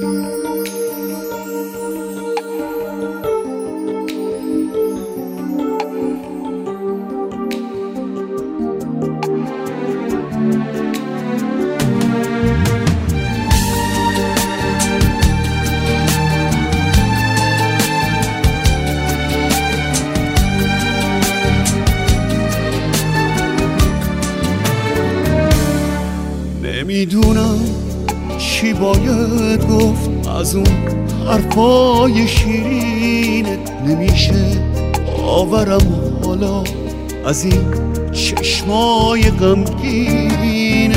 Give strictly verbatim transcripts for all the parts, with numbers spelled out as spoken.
نمیدونم چی باید گفت از اون حرفای شیرینت، نمیشه آورم حالا از این چشمای غمگینت.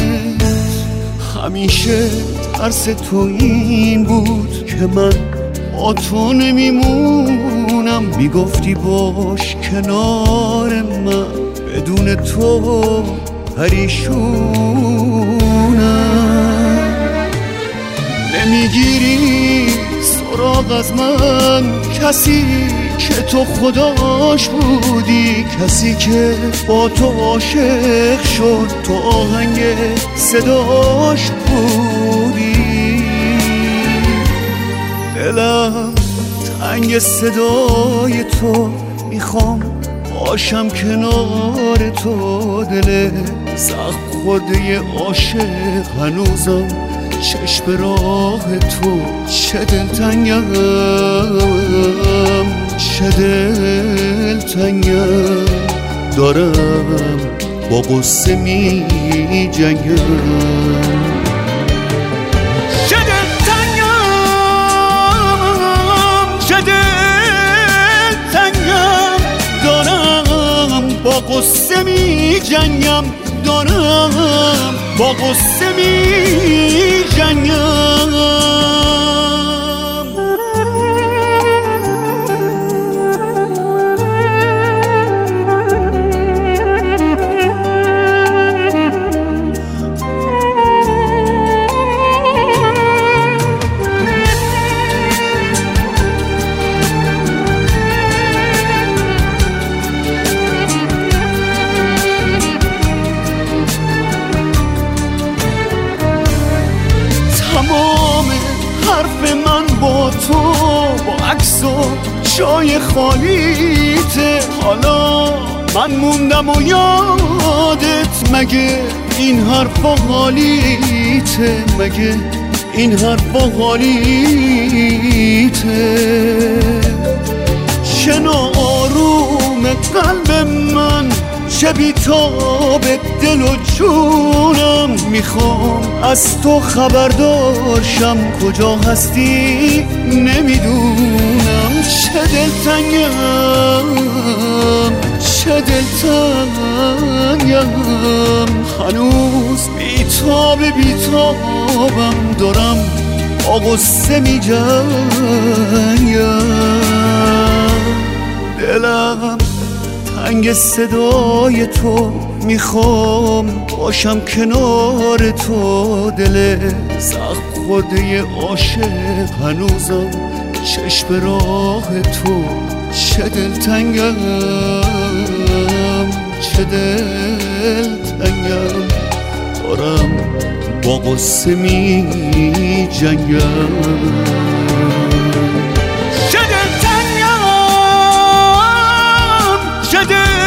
همیشه ترس تو این بود که من با تو نمیمونم، میگفتی باش کنار من، بدون تو پریشونم. نمیگیری سراغ از من کسی که تو خداش بودی، کسی که با تو عاشق شد، تو آهنگ صداش بودی. دلم تنگ صدای تو، میخوام باشم کنار تو. دل زخم خورده عاشق هنوزم چشم راه تو. چه دلتنگم، چه دلتنگم، دارم با قصه می جنگم. چه دلتنگم، چه دلتنگم، دارم با قصه می جنگم، دارم با قصه می جنگم. تمام حرف من با تو، با عکس و جای خالیته. حالا من موندم و یادت، مگه این حرفا حالیته، مگه این حرفا حالیته. چه ناآروم قلب من، چه بیتاب دل و جونم، میخوام از تو خبردارشم، کجا هستی نمیدونم. چه دلتنگم، چه دلتنگم، هنوز بیتاب بیتابم، دارم با غصه میجنگم. دلم تنگ صدای تو، میخوام باشم کنار تو. دل زخم خورده عاشق هنوزم چشم راه تو. چه دلتنگم، چه دلتنگم، دارم با قصه می جنگم. چه دلتنگم، چه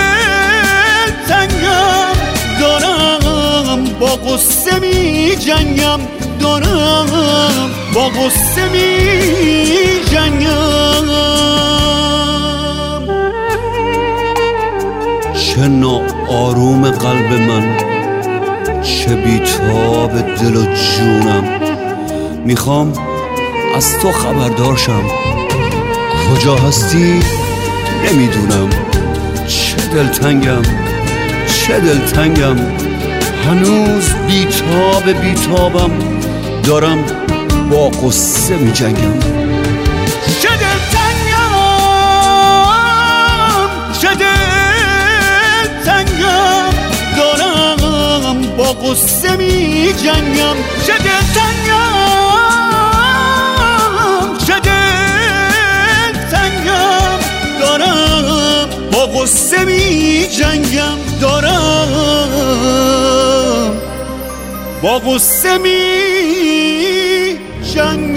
دلتنگم، دارم با قصه می جنگم، دارم با قصه می جنگم. چه ناآروم قلب من، چه بیتاب دل و جونم، میخوام از تو خبردارشم، کجا هستی نمیدونم. چه دلتنگم، چه دلتنگم، هنوز بیتاب بیتابم، دارم با قصه می جنگم. چه دلتنگم، چه دلتنگم، دارم با قصه می جنگم. چه دلتنگم، چه دلتنگم، دارم با قصه می جنگم، دارم با قصه می جنگم.